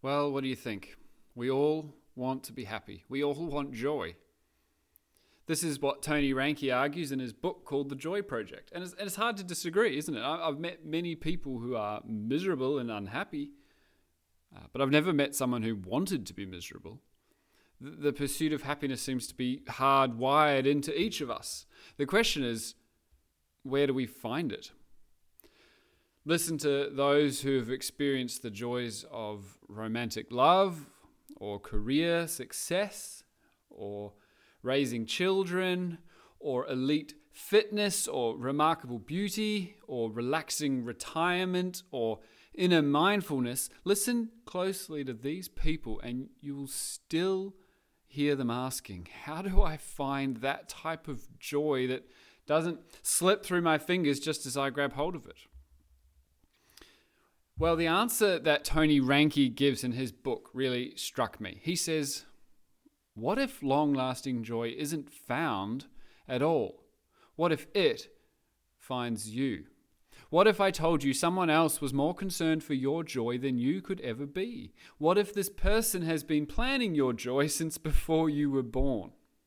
Well, what do you think? We all want to be happy. We all want joy. This is what Tony Reinke argues in his book called The Joy Project. And it's hard to disagree, isn't it? I've met many people who are miserable and unhappy, but I've never met someone who wanted to be miserable. The pursuit of happiness seems to be hardwired into each of us. The question is, where do we find it? Listen to those who have experienced the joys of romantic love, or career success, or raising children, or elite fitness, or remarkable beauty, or relaxing retirement, or inner mindfulness. Listen closely to these people and you will still hear them asking, how do I find that type of joy that doesn't slip through my fingers just as I grab hold of it? Well, the answer that Tony Reinke gives in his book really struck me. He says, what if long-lasting joy isn't found at all? What if it finds you? What if I told you someone else was more concerned for your joy than you could ever be? What if this person has been planning your joy since before you were born?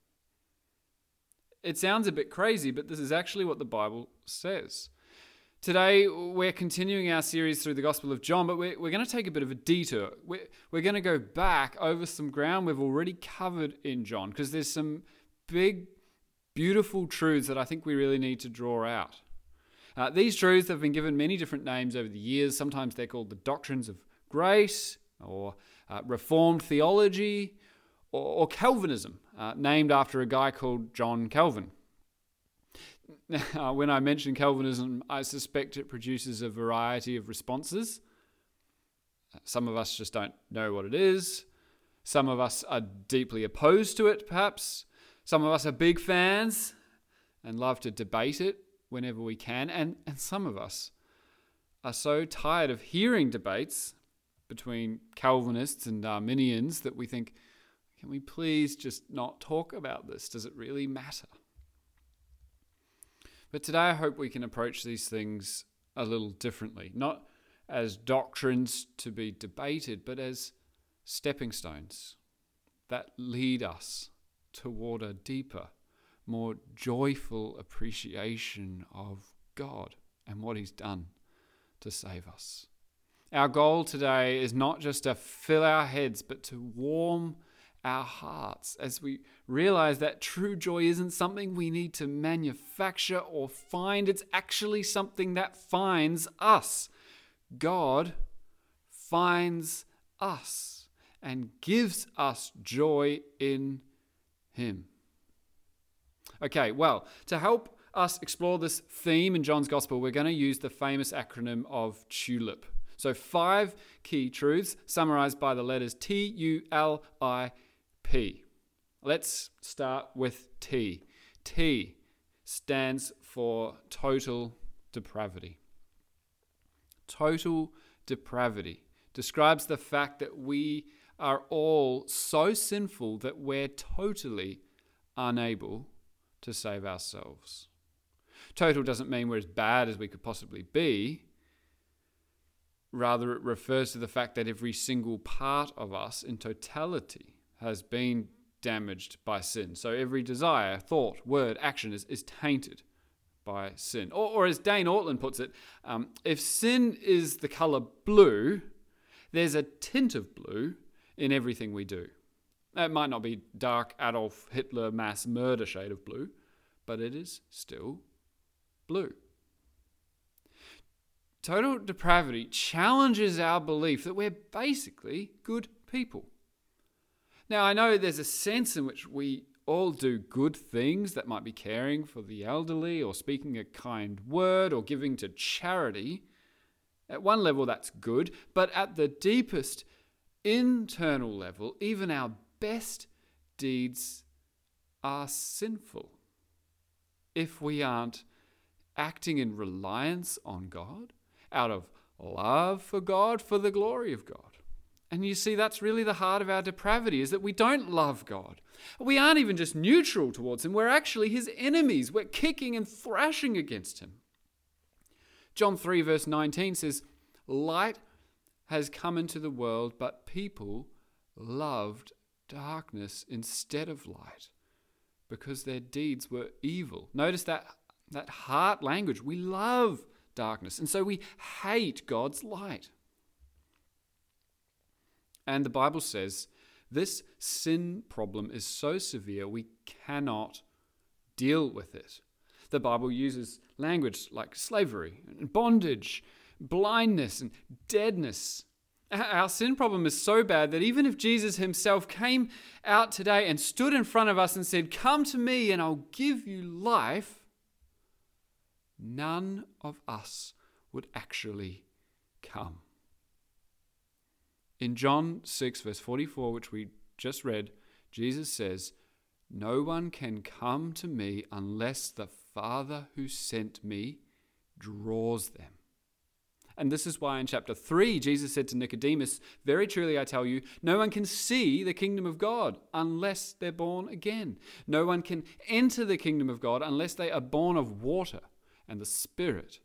It sounds a bit crazy, but this is actually what the Bible says. Today, we're continuing our series through the Gospel of John, but we're going to take a bit of a detour. We're going to go back over some ground we've already covered in John, because there's some big, beautiful truths that I think we really need to draw out. These truths have been given many different names over the years. Sometimes they're called the doctrines of grace, or Reformed theology, or Calvinism, named after a guy called John Calvin. Now, when I mention Calvinism, I suspect it produces a variety of responses. Some of us just don't know what it is. Some of us are deeply opposed to it, perhaps. Some of us are big fans and love to debate it whenever we can. And some of us are so tired of hearing debates between Calvinists and Arminians that we think, can we please just not talk about this? Does it really matter? But today I hope we can approach these things a little differently, not as doctrines to be debated, but as stepping stones that lead us toward a deeper, more joyful appreciation of God and what He's done to save us. Our goal today is not just to fill our heads, but to warm our hearts as we realize that true joy isn't something we need to manufacture or find. It's actually something that finds us. God finds us and gives us joy in Him. Okay, well, to help us explore this theme in John's Gospel, we're going to use the famous acronym of TULIP. So 5 key truths summarized by the letters TULIP. Let's start with T. T stands for total depravity. Total depravity describes the fact that we are all so sinful that we're totally unable to save ourselves. Total doesn't mean we're as bad as we could possibly be. Rather, it refers to the fact that every single part of us in totality has been damaged by sin. So every desire, thought, word, action is tainted by sin. Or as Dane Ortlund puts it, if sin is the color blue, there's a tint of blue in everything we do. It might not be dark Adolf Hitler mass murder shade of blue, but it is still blue. Total depravity challenges our belief that we're basically good people. Now, I know there's a sense in which we all do good things, that might be caring for the elderly or speaking a kind word or giving to charity. At one level, that's good, but at the deepest internal level, even our best deeds are sinful if we aren't acting in reliance on God, out of love for God, for the glory of God. And you see, that's really the heart of our depravity, is that we don't love God. We aren't even just neutral towards Him. We're actually His enemies. We're kicking and thrashing against Him. John 3 verse 19 says, light has come into the world, but people loved darkness instead of light because their deeds were evil. Notice that heart language. We love darkness, and so we hate God's light. And the Bible says this sin problem is so severe we cannot deal with it. The Bible uses language like slavery and bondage, blindness and deadness. Our sin problem is so bad that even if Jesus himself came out today and stood in front of us and said, "Come to me and I'll give you life," none of us would actually come. In John 6, verse 44, which we just read, Jesus says, "No one can come to me unless the Father who sent me draws them." And this is why in chapter 3, Jesus said to Nicodemus, "Very truly I tell you, no one can see the kingdom of God unless they're born again. No one can enter the kingdom of God unless they are born of water and the Spirit."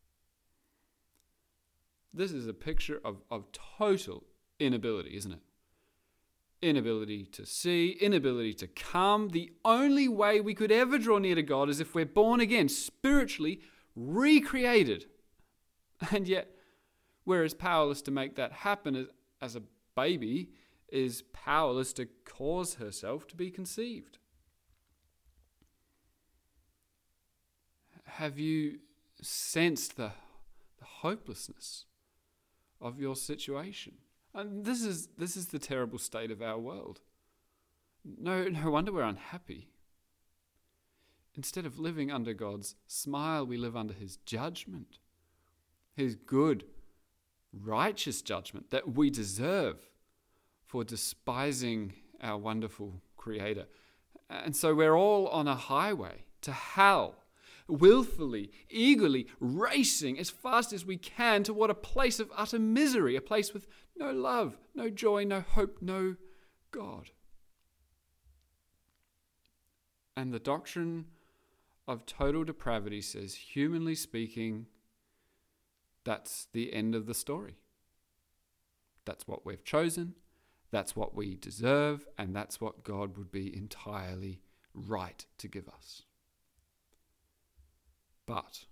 This is a picture of total inability, isn't it? Inability to see, inability to come. The only way we could ever draw near to God is if we're born again, spiritually recreated. And yet, we're as powerless to make that happen as a baby is powerless to cause herself to be conceived. Have you sensed the hopelessness of your situation? And this is the terrible state of our world. No wonder we're unhappy. Instead of living under God's smile, we live under his judgment. His good, righteous judgment that we deserve for despising our wonderful Creator. And so we're all on a highway to hell, willfully, eagerly racing as fast as we can toward a place of utter misery, a place with no love, no joy, no hope, no God. And the doctrine of total depravity says, humanly speaking, that's the end of the story. That's what we've chosen, that's what we deserve, and that's what God would be entirely right to give us. But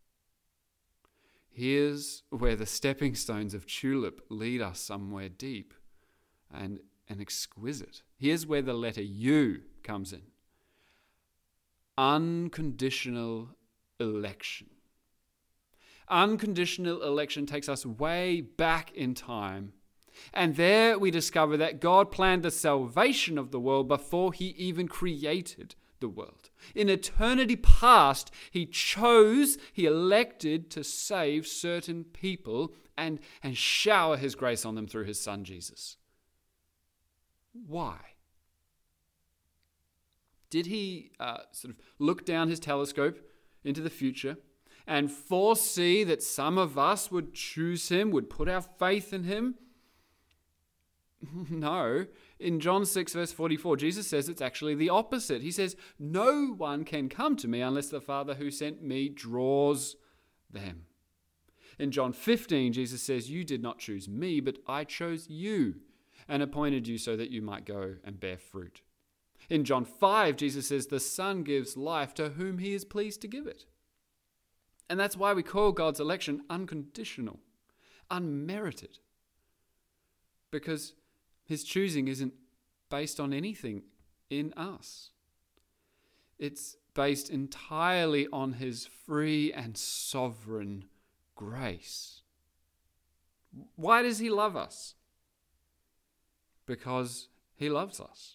here's where the stepping stones of Tulip lead us somewhere deep and exquisite. Here's where the letter U comes in. Unconditional election. Unconditional election takes us way back in time. And there we discover that God planned the salvation of the world before he even created the world. In eternity past, he elected to save certain people and shower his grace on them through his son Jesus. Why? Did he sort of look down his telescope into the future and foresee that some of us would choose him, would put our faith in him? No. In John 6 verse 44, Jesus says it's actually the opposite. He says, "No one can come to me unless the Father who sent me draws them." In John 15, Jesus says, "You did not choose me, but I chose you and appointed you so that you might go and bear fruit." In John 5, Jesus says, "The Son gives life to whom he is pleased to give it." And that's why we call God's election unconditional, unmerited. Because his choosing isn't based on anything in us. It's based entirely on his free and sovereign grace. Why does he love us? Because he loves us.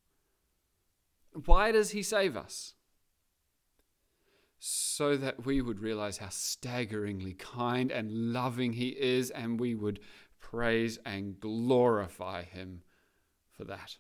Why does he save us? So that we would realize how staggeringly kind and loving he is, and we would praise and glorify him for that.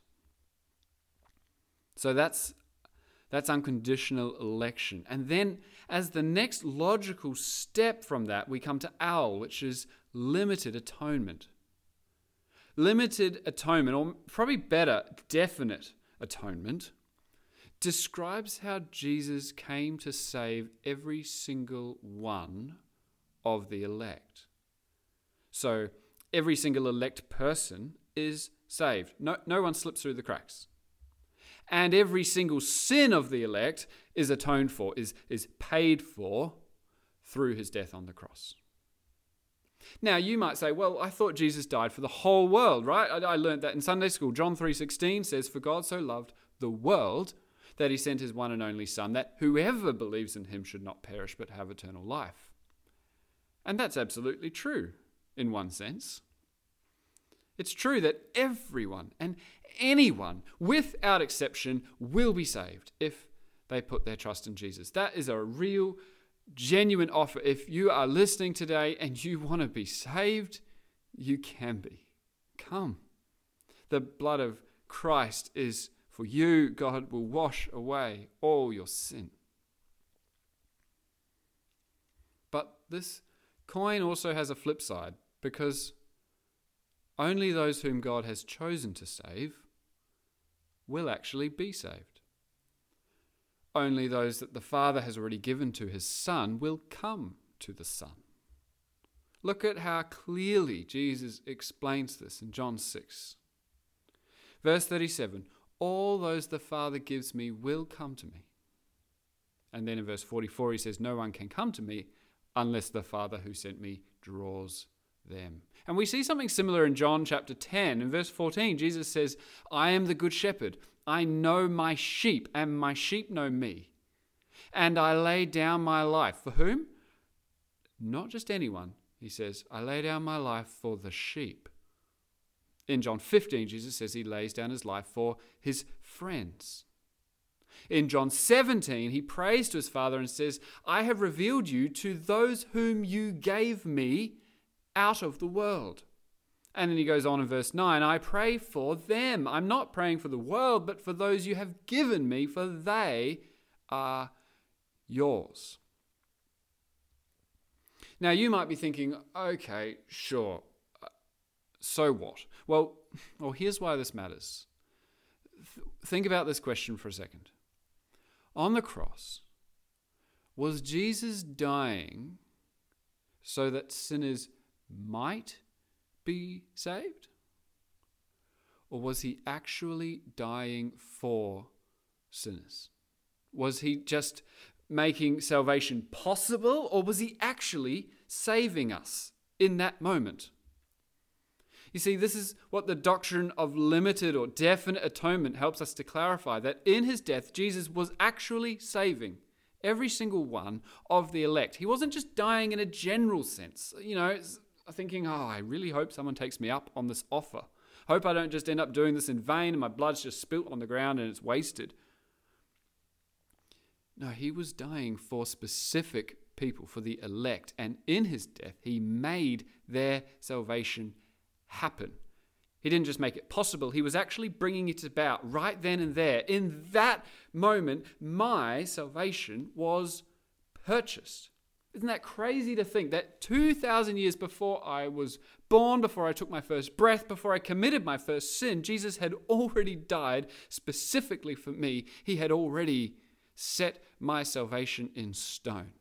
So that's unconditional election. And then as the next logical step from that, we come to OWL, which is limited atonement. Limited atonement, or probably better, definite atonement, describes how Jesus came to save every single one of the elect. So every single elect person is saved. No one slips through the cracks. And every single sin of the elect is atoned for, is paid for through his death on the cross. Now, you might say, well, I thought Jesus died for the whole world, right? I learned that in Sunday school. John 3:16 says, "For God so loved the world that he sent his one and only Son, that whoever believes in him should not perish but have eternal life." And that's absolutely true in one sense. It's true that everyone and anyone, without exception, will be saved if they put their trust in Jesus. That is a real, genuine offer. If you are listening today and you want to be saved, you can be. Come. The blood of Christ is for you. God will wash away all your sin. But this coin also has a flip side, because only those whom God has chosen to save will actually be saved. Only those that the Father has already given to his Son will come to the Son. Look at how clearly Jesus explains this in John 6. Verse 37, "All those the Father gives me will come to me." And then in verse 44 he says, "No one can come to me unless the Father who sent me draws them." And we see something similar in John chapter 10. In verse 14, Jesus says, "I am the good shepherd. I know my sheep, and my sheep know me. And I lay down my life." For whom? Not just anyone. He says, "I lay down my life for the sheep." In John 15, Jesus says he lays down his life for his friends. In John 17, he prays to his Father and says, "I have revealed you to those whom you gave me out of the world." And then he goes on in verse 9, "I pray for them." I'm not praying for the world, but for those you have given me, for they are yours. Now you might be thinking, okay, sure, so what? Well, here's why this matters. Think about this question for a second. On the cross, was Jesus dying so that sinners might be saved? Or was he actually dying for sinners? Was he just making salvation possible, or was he actually saving us in that moment? You see, this is what the doctrine of limited or definite atonement helps us to clarify, that in his death, Jesus was actually saving every single one of the elect. He wasn't just dying in a general sense, thinking, I really hope someone takes me up on this offer. Hope I don't just end up doing this in vain and my blood's just spilt on the ground and it's wasted. No, he was dying for specific people, for the elect. And in his death, he made their salvation happen. He didn't just make it possible. He was actually bringing it about right then and there. In that moment, my salvation was purchased. Isn't that crazy to think that 2,000 years before I was born, before I took my first breath, before I committed my first sin, Jesus had already died specifically for me. He had already set my salvation in stone.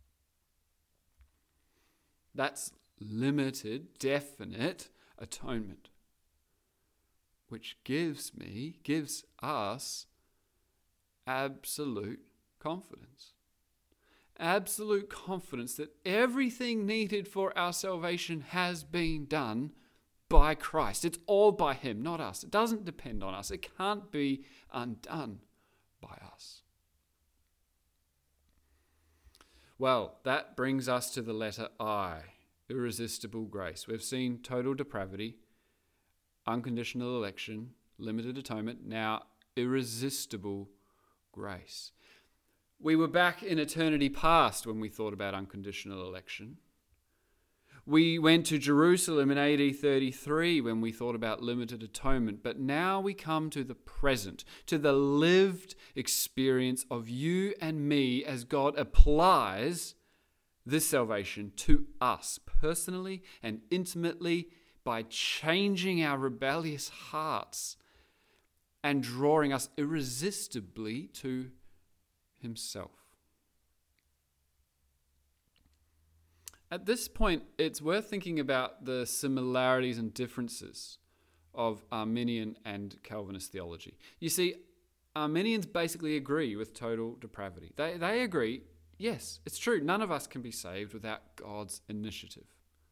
That's limited, definite atonement, which gives us absolute confidence. Absolute confidence that everything needed for our salvation has been done by Christ. It's all by him, not us. It doesn't depend on us. It can't be undone by us. Well, that brings us to the letter I, irresistible grace. We've seen total depravity, unconditional election, limited atonement, now irresistible grace. We were back in eternity past when we thought about unconditional election. We went to Jerusalem in AD 33 when we thought about limited atonement, but now we come to the present, to the lived experience of you and me as God applies this salvation to us personally and intimately by changing our rebellious hearts and drawing us irresistibly to himself. At this point, it's worth thinking about the similarities and differences of Arminian and Calvinist theology. You see, Arminians basically agree with total depravity. They agree, yes, it's true, none of us can be saved without God's initiative.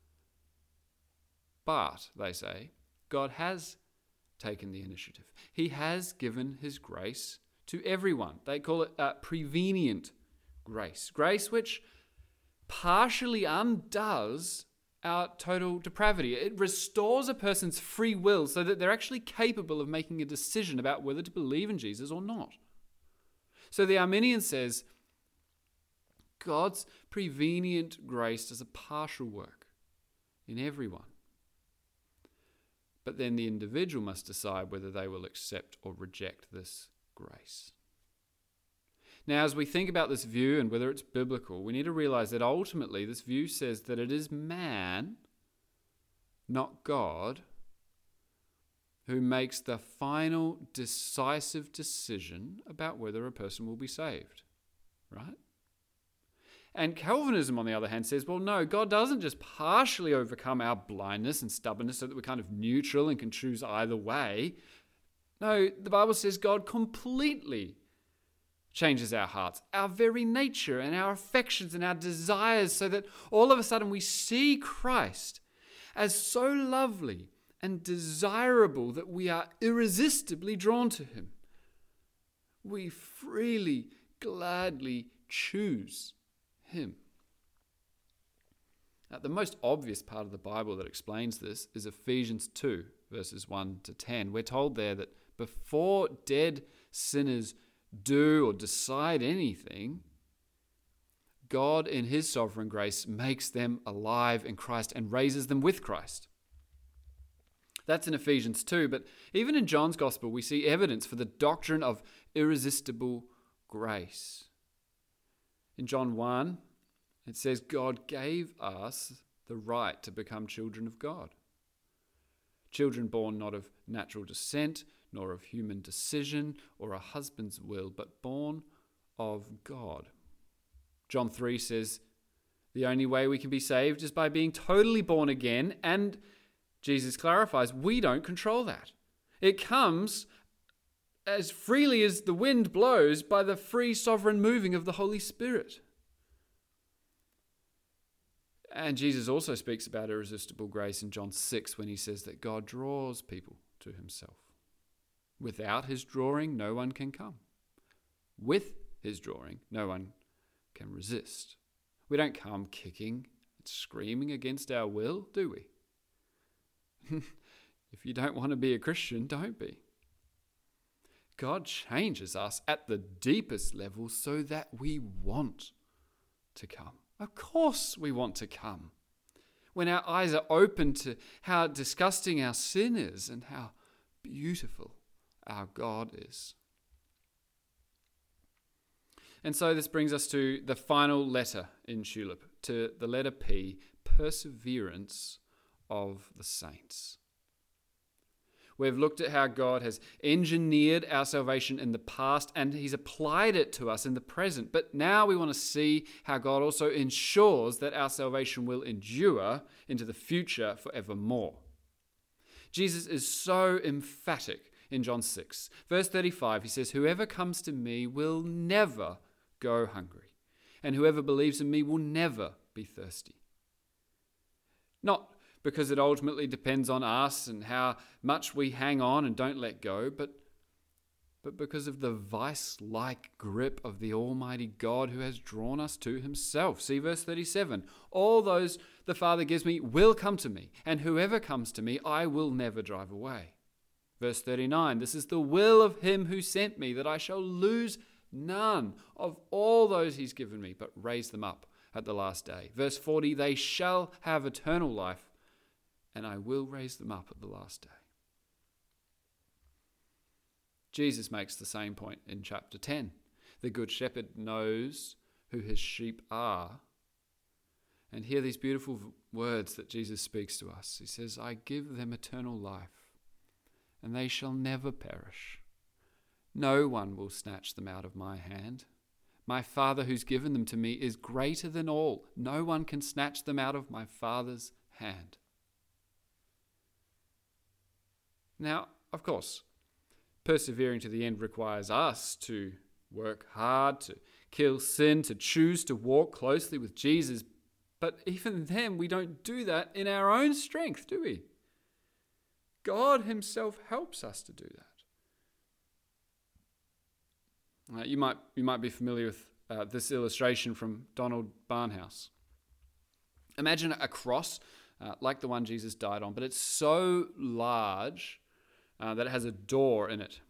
But, they say, God has taken the initiative. He has given his grace to everyone. They call it prevenient grace. Grace which partially undoes our total depravity. It restores a person's free will so that they're actually capable of making a decision about whether to believe in Jesus or not. So the Arminian says God's prevenient grace does a partial work in everyone. But then the individual must decide whether they will accept or reject this grace. Now, as we think about this view and whether it's biblical, we need to realize that ultimately this view says that it is man, not God, who makes the final decisive decision about whether a person will be saved, right? And Calvinism, on the other hand, says, well, no, God doesn't just partially overcome our blindness and stubbornness so that we're kind of neutral and can choose either way. No, the Bible says God completely changes our hearts, our very nature and our affections and our desires, so that all of a sudden we see Christ as so lovely and desirable that we are irresistibly drawn to him. We freely, gladly choose him. Now, the most obvious part of the Bible that explains this is Ephesians 2, verses 1 to 10. We're told there that before dead sinners do or decide anything, God in his sovereign grace makes them alive in Christ and raises them with Christ. That's in Ephesians 2, but even in John's Gospel we see evidence for the doctrine of irresistible grace. In John 1, it says God gave us the right to become children of God. Children born not of natural descent, nor of human decision or a husband's will, but born of God. John 3 says the only way we can be saved is by being totally born again, and Jesus clarifies we don't control that. It comes as freely as the wind blows by the free sovereign moving of the Holy Spirit. And Jesus also speaks about irresistible grace in John 6 when he says that God draws people to himself. Without his drawing, no one can come. With his drawing, no one can resist. We don't come kicking and screaming against our will, do we? If you don't want to be a Christian, don't be. God changes us at the deepest level so that we want to come. Of course we want to come. When our eyes are open to how disgusting our sin is and how beautiful our God is. And so this brings us to the final letter in Tulip, to the letter P, perseverance of the saints. We've looked at how God has engineered our salvation in the past and he's applied it to us in the present. But now we want to see how God also ensures that our salvation will endure into the future forevermore. Jesus is so emphatic in John 6. Verse 35, he says, "Whoever comes to me will never go hungry, and whoever believes in me will never be thirsty." Not because it ultimately depends on us and how much we hang on and don't let go, but because of the vice-like grip of the Almighty God who has drawn us to himself. See verse 37. "All those the Father gives me will come to me, and whoever comes to me I will never drive away." Verse 39. "This is the will of him who sent me, that I shall lose none of all those he's given me, but raise them up at the last day." Verse 40. "They shall have eternal life, and I will raise them up at the last day." Jesus makes the same point in chapter 10. The Good Shepherd knows who his sheep are. And hear these beautiful words that Jesus speaks to us. He says, "I give them eternal life, and they shall never perish. No one will snatch them out of my hand. My Father who's given them to me is greater than all. No one can snatch them out of my Father's hand. Now, of course, persevering to the end requires us to work hard, to kill sin, to choose to walk closely with Jesus. But even then, we don't do that in our own strength, do we? God himself helps us to do that. You might be familiar with this illustration from Donald Barnhouse. Imagine a cross like the one Jesus died on, but it's so large that it has a door in it.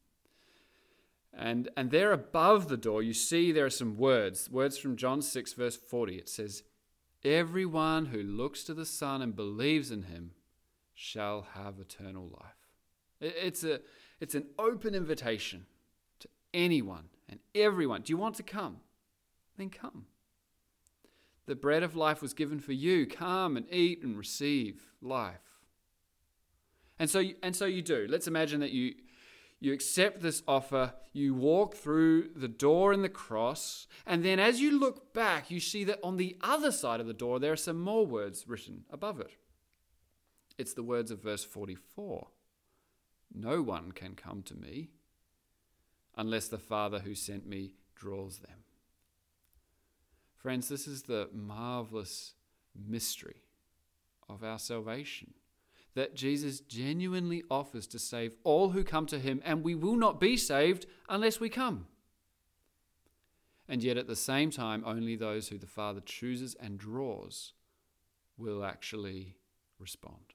And there above the door, you see there are some words from John 6, verse 40. It says, "Everyone who looks to the Son and believes in him shall have eternal life." It's an open invitation to anyone and everyone. Do you want to come? Then come. The bread of life was given for you. Come and eat and receive life. And so you do. Let's imagine that you accept this offer, you walk through the door in the cross, and then as you look back, you see that on the other side of the door, there are some more words written above it. It's the words of verse 44. "No one can come to me unless the Father who sent me draws them." Friends, this is the marvelous mystery of our salvation, that Jesus genuinely offers to save all who come to him, and we will not be saved unless we come. And yet at the same time, only those who the Father chooses and draws will actually respond.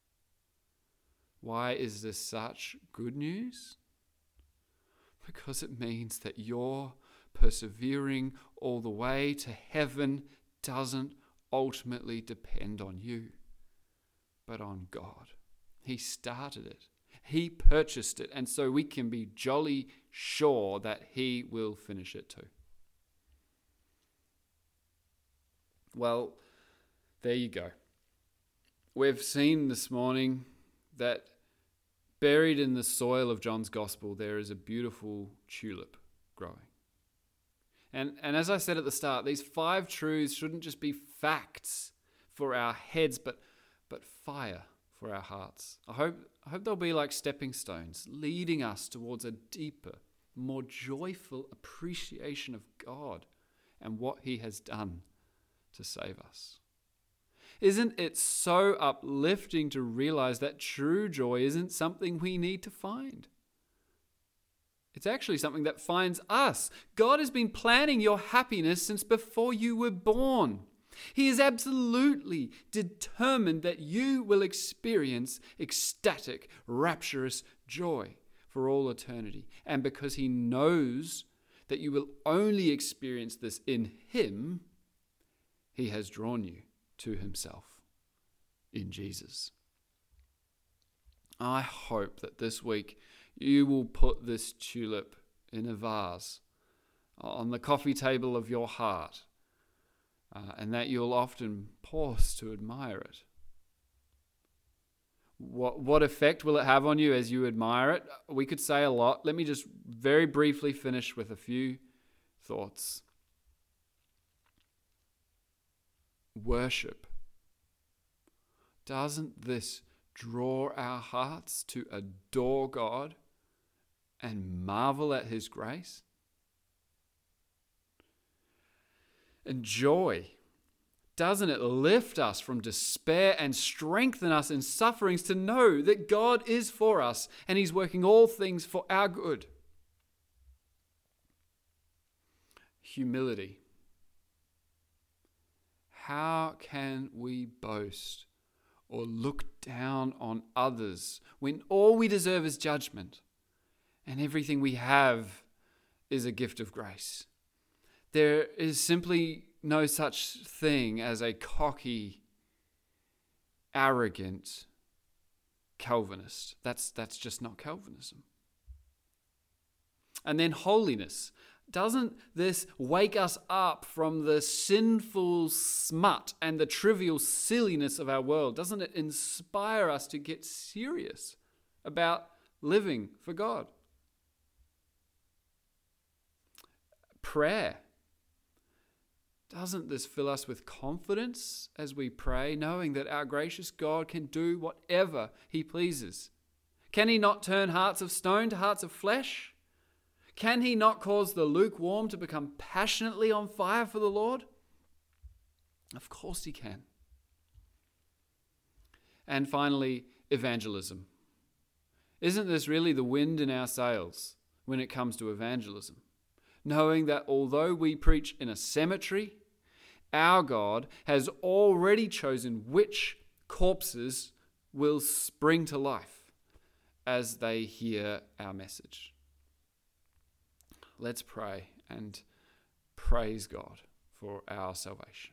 Why is this such good news? Because it means that your persevering all the way to heaven doesn't ultimately depend on you, but on God. He started it. He purchased it. And so we can be jolly sure that he will finish it too. Well, there you go. We've seen this morning that buried in the soil of John's Gospel, there is a beautiful tulip growing. And as I said at the start, these 5 truths shouldn't just be facts for our heads, but fire for our hearts. I hope they'll be like stepping stones, leading us towards a deeper, more joyful appreciation of God and what he has done to save us. Isn't it so uplifting to realize that true joy isn't something we need to find? It's actually something that finds us. God has been planning your happiness since before you were born. He is absolutely determined that you will experience ecstatic, rapturous joy for all eternity. And because he knows that you will only experience this in him, he has drawn you to himself in Jesus. I hope that this week you will put this tulip in a vase on the coffee table of your heart, and that you'll often pause to admire it. What effect will it have on you as you admire it? We could say a lot. Let me just very briefly finish with a few thoughts. Worship. Doesn't this draw our hearts to adore God and marvel at his grace? And joy. Doesn't it lift us from despair and strengthen us in sufferings to know that God is for us and he's working all things for our good? Humility. How can we boast or look down on others when all we deserve is judgment and everything we have is a gift of grace? There is simply no such thing as a cocky, arrogant Calvinist. That's just not Calvinism. And then holiness. Doesn't this wake us up from the sinful smut and the trivial silliness of our world? Doesn't it inspire us to get serious about living for God? Prayer. Doesn't this fill us with confidence as we pray, knowing that our gracious God can do whatever he pleases? Can he not turn hearts of stone to hearts of flesh? Can he not cause the lukewarm to become passionately on fire for the Lord? Of course he can. And finally, evangelism. Isn't this really the wind in our sails when it comes to evangelism? Knowing that although we preach in a cemetery, our God has already chosen which corpses will spring to life as they hear our message. Let's pray and praise God for our salvation.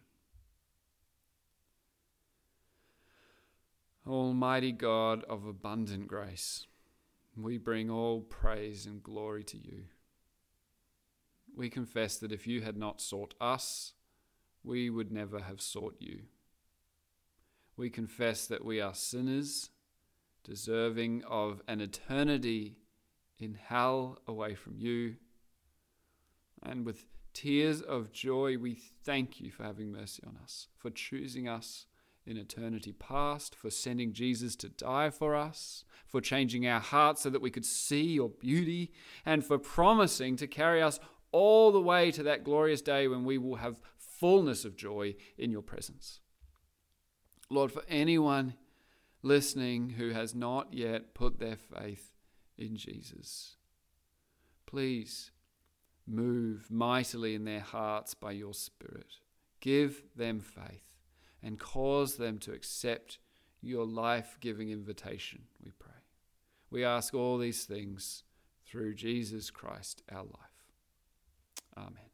Almighty God of abundant grace, we bring all praise and glory to you. We confess that if you had not sought us, we would never have sought you. We confess that we are sinners, deserving of an eternity in hell away from you. And with tears of joy, we thank you for having mercy on us, for choosing us in eternity past, for sending Jesus to die for us, for changing our hearts so that we could see your beauty, and for promising to carry us all the way to that glorious day when we will have fullness of joy in your presence. Lord, for anyone listening who has not yet put their faith in Jesus, please move mightily in their hearts by your Spirit. Give them faith and cause them to accept your life-giving invitation, we pray. We ask all these things through Jesus Christ, our life. Amen.